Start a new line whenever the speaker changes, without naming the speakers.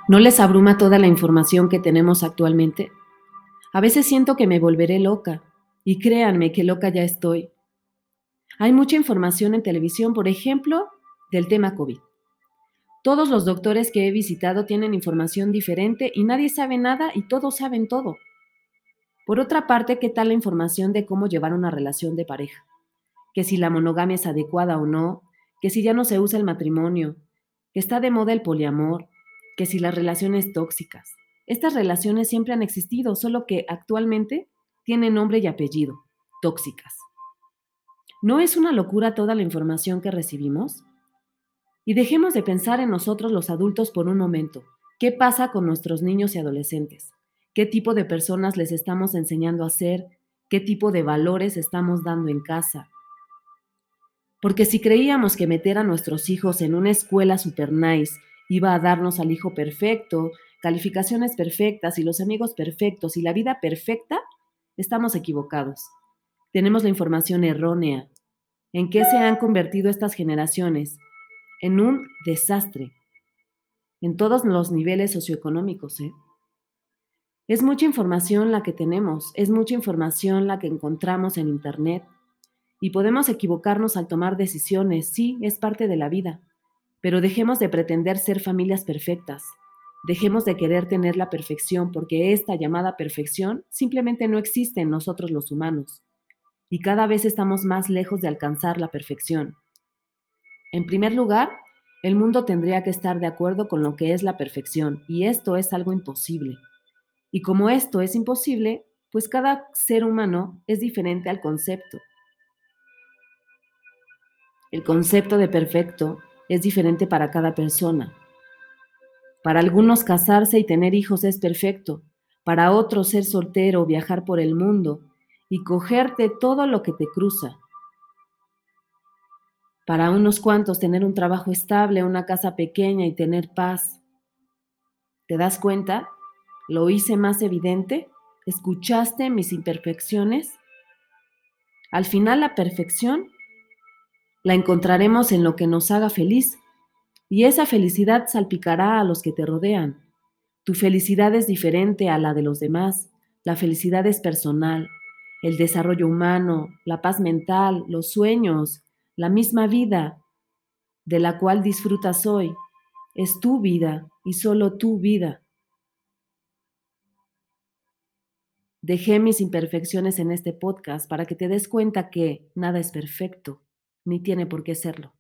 ¿No les abruma toda la información que tenemos actualmente? A veces siento que me volveré loca, y créanme que loca ya estoy. Hay mucha información en televisión, por ejemplo, del tema COVID. Todos los doctores que he visitado tienen información diferente y nadie sabe nada y todos saben todo. Por otra parte, ¿qué tal la información de cómo llevar una relación de pareja? Que si la monogamia es adecuada o no, que si ya no se usa el matrimonio, que está de moda el poliamor, que si las relaciones tóxicas. Estas relaciones siempre han existido, solo que actualmente tienen nombre y apellido, tóxicas. ¿No es una locura toda la información que recibimos? Y dejemos de pensar en nosotros los adultos por un momento. ¿Qué pasa con nuestros niños y adolescentes? ¿Qué tipo de personas les estamos enseñando a ser? ¿Qué tipo de valores estamos dando en casa? Porque si creíamos que meter a nuestros hijos en una escuela super nice iba a darnos al hijo perfecto, calificaciones perfectas y los amigos perfectos y la vida perfecta, estamos equivocados. Tenemos la información errónea. ¿En qué se han convertido estas generaciones? En un desastre, en todos los niveles socioeconómicos, ¿eh? Es mucha información la que tenemos, es mucha información la que encontramos en Internet. Y podemos equivocarnos al tomar decisiones, sí, es parte de la vida. Pero dejemos de pretender ser familias perfectas. Dejemos de querer tener la perfección porque esta llamada perfección simplemente no existe en nosotros los humanos. Y cada vez estamos más lejos de alcanzar la perfección. En primer lugar, el mundo tendría que estar de acuerdo con lo que es la perfección, y esto es algo imposible. Y como esto es imposible, pues cada ser humano es diferente al concepto. El concepto de perfecto es diferente para cada persona. Para algunos casarse y tener hijos es perfecto, para otros ser soltero o viajar por el mundo y cogerte todo lo que te cruza. Para unos cuantos tener un trabajo estable, una casa pequeña y tener paz. ¿Te das cuenta? ¿Lo hice más evidente? ¿Escuchaste mis imperfecciones? Al final la perfección la encontraremos en lo que nos haga feliz, y esa felicidad salpicará a los que te rodean. Tu felicidad es diferente a la de los demás. La felicidad es personal. El desarrollo humano, la paz mental, los sueños, la misma vida de la cual disfrutas hoy, es tu vida y solo tu vida. Dejé mis imperfecciones en este podcast para que te des cuenta que nada es perfecto, ni tiene por qué serlo.